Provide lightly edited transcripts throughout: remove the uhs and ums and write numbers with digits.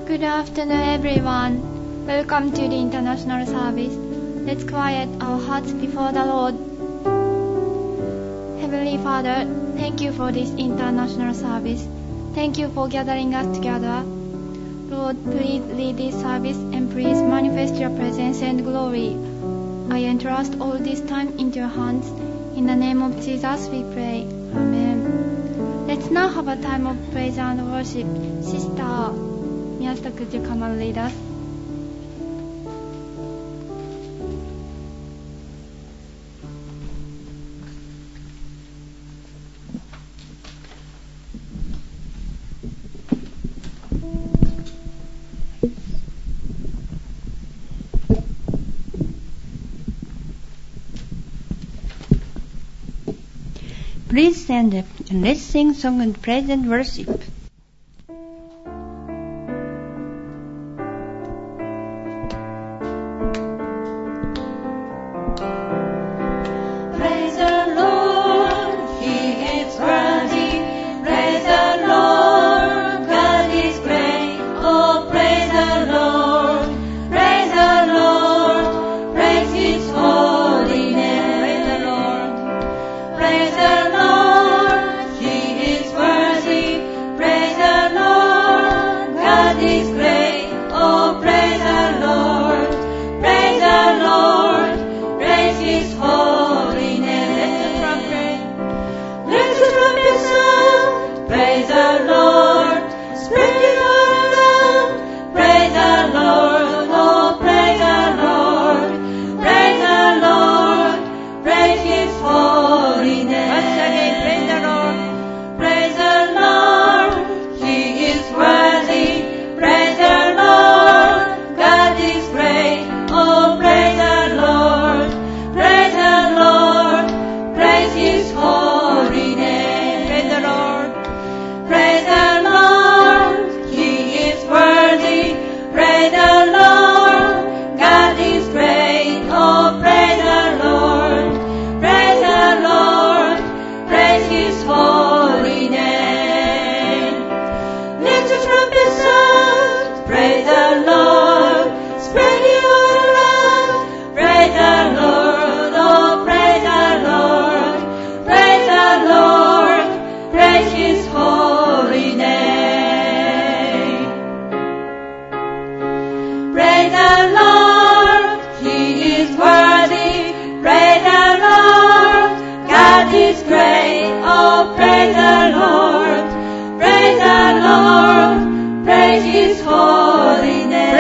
Good afternoon, everyone. Welcome to the international service. Let's quiet our hearts before the Lord. Heavenly Father, thank you for this international service. Thank you for gathering us together. Lord, please lead this service and please manifest your presence and glory. I entrust all this time into your hands. In the name of Jesus we pray. Amen. Let's now have a time of praise and worship. Sister Miyashita, could you come and lead us? Please stand up and let's sing song and praise and worship. Praise His holy name.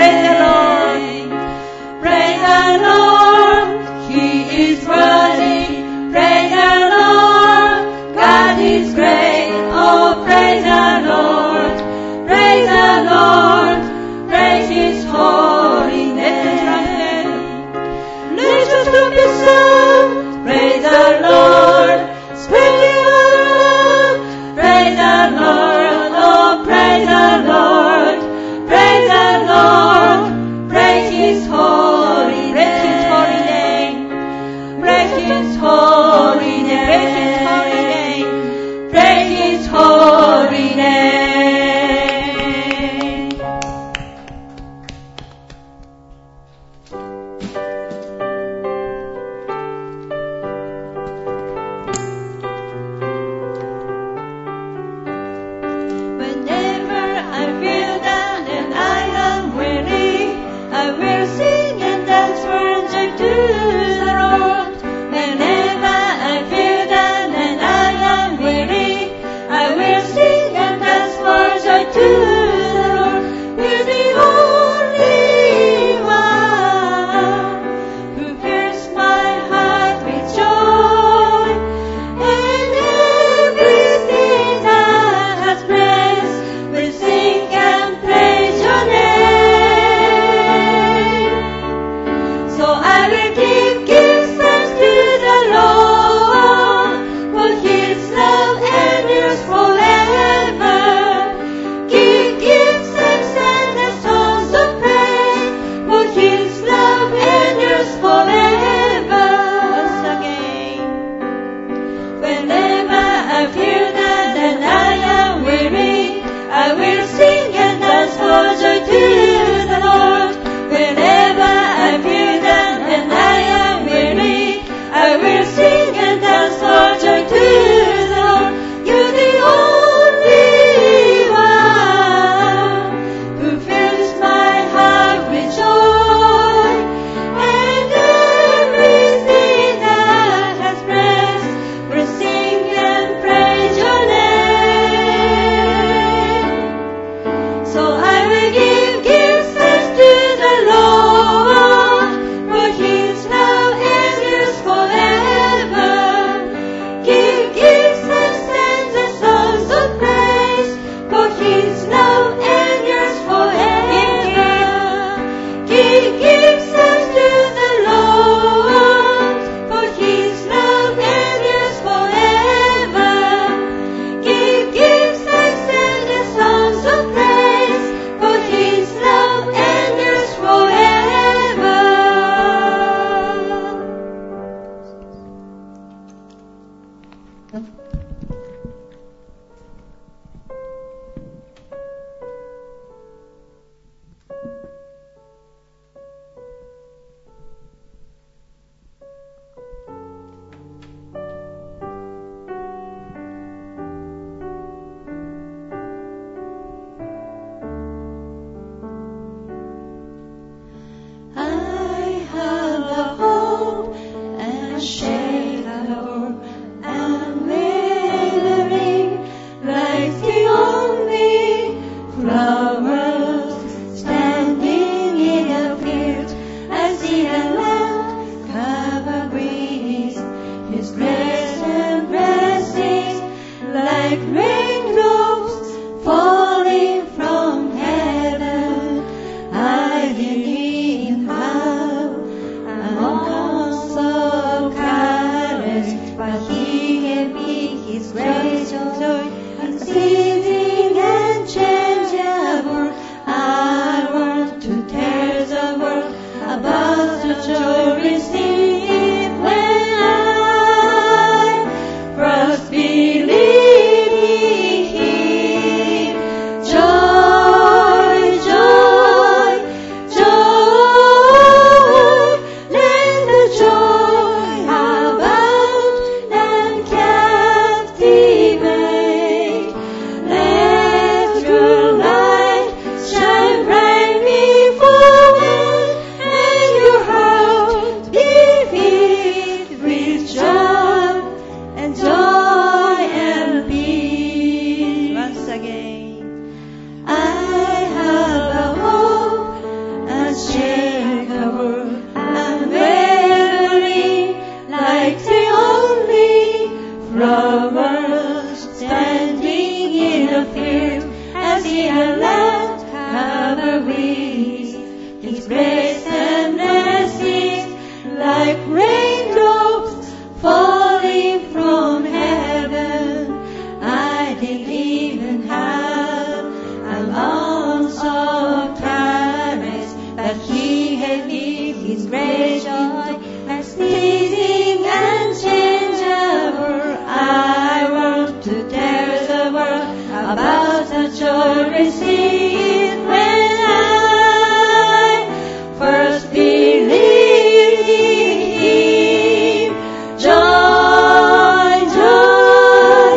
and let cover with His grace and mercy, like raindrops falling from heaven. I didn't even have an ounce of courage, but He had me His great joy, exceeding and changeable. I want to tell the world about the joy received when I first believed in Him. Joy, joy,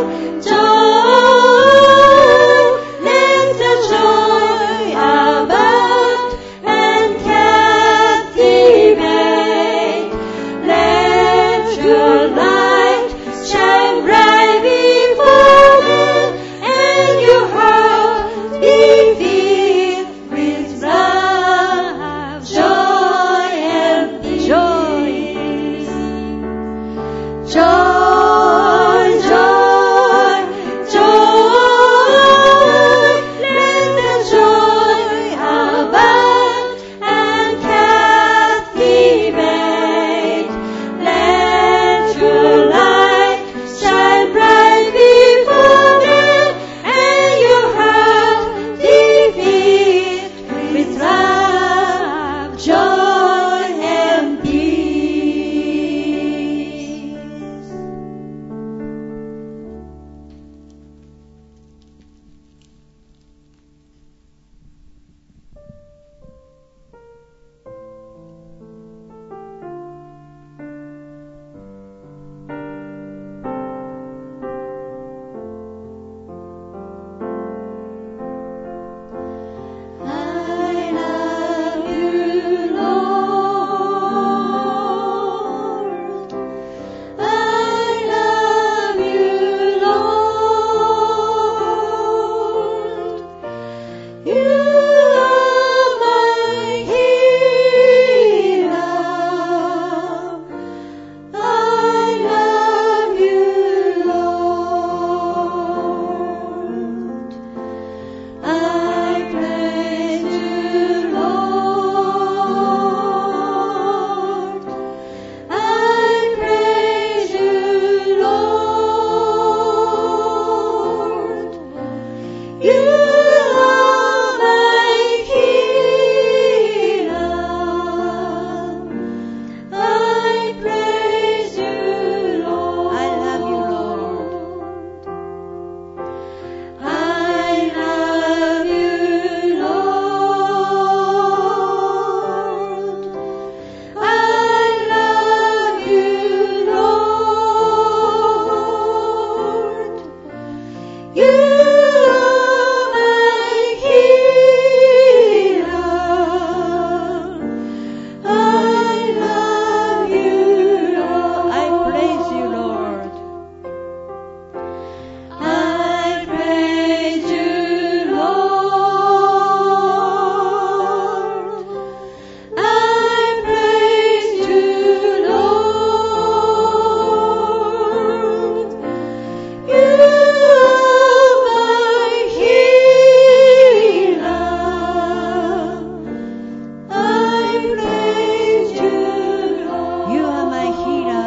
joy, let the joy abound and captivate. Let your light shine bright before them, and your heart be filled with love, joy, and peace. Joy, joy, joy, let the joy abound and captivate. Let your light shine bright before them, and your heart be filled with love, joy, and peace. I love you, Lord. I love you, Lord. You are my healer. I love you, Lord. I praise you, Lord. I praise you, Lord. You are my healer. I praise you, Lord. I love you, Lord. I love you, Lord. I love you, Lord. You are my healer. I love you, Lord. I praise you, Lord. I praise you, Lord. I praise you, Lord. You are my healer. I praise you, Lord. You are my healer.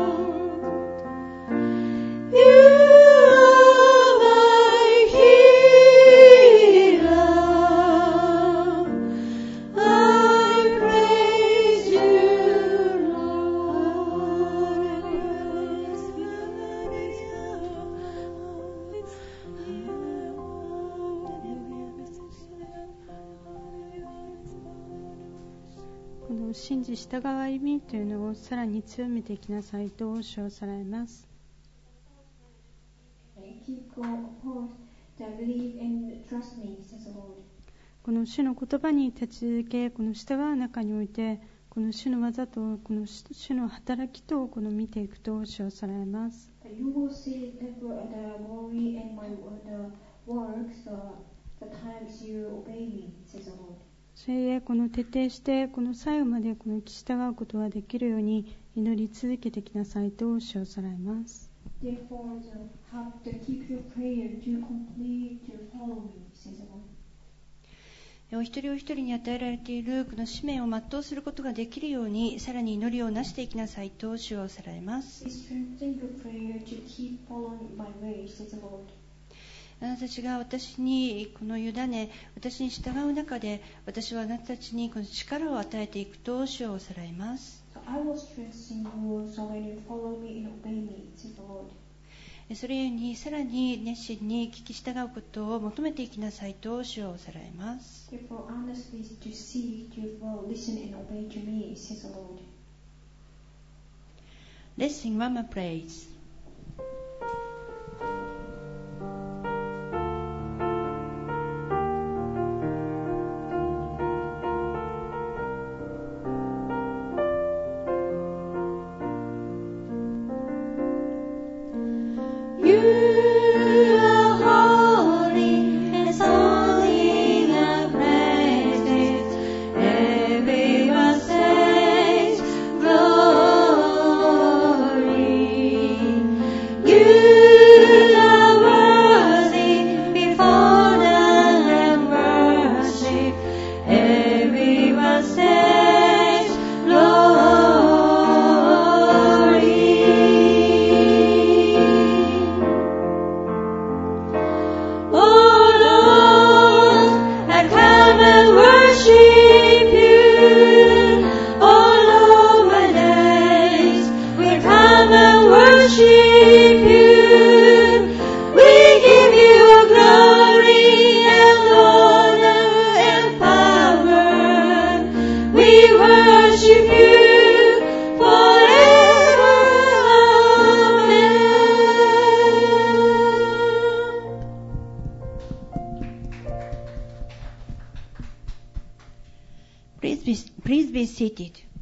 You are my healer. I praise you, Lord. この信じ従う歩みというのをさらに強めていきなさいと称されます。 Keep going forth to believe and trust me, says the Lord. この主の言葉に立ち続け、この従う中において、この主の技とこの主の働きとこの見ていくと称されます。 You will see the glory and the works, the times you obey me, says the Lord. それでこの徹底してこの最後までこの従うことができるように祈り続けてきなさいと称されます。 Therefore, have to keep your prayer to complete to follow me, says the Lord. お一人お一人に与えられているこの使命を全うすることができるように、さらに祈りをなしていきなさいと主はおさられます。 Please strengthen your prayer to keep following my way, says the Lord. あなたたちが私にこの委ね、私に従う中で、私はあなたたちにこの力を与えていくと主はおさらいます。 So I will strengthen you, so when you follow me and obey me, says the Lord. それゆえにさらに熱心に聞き従うことを求めていきなさいと主はおさらいます。 Therefore, honestly to seek, you will listen and obey to me, says the Lord. Let's sing one more praise. You are holy and singing your praises. Everyone says glory. You are worthy before none and worship. Everyone says glory. Oh Lord, I come and worship you. All of my days we come and worship you. We give you glory and honor and power. We worship you forever. Amen. Please be seated.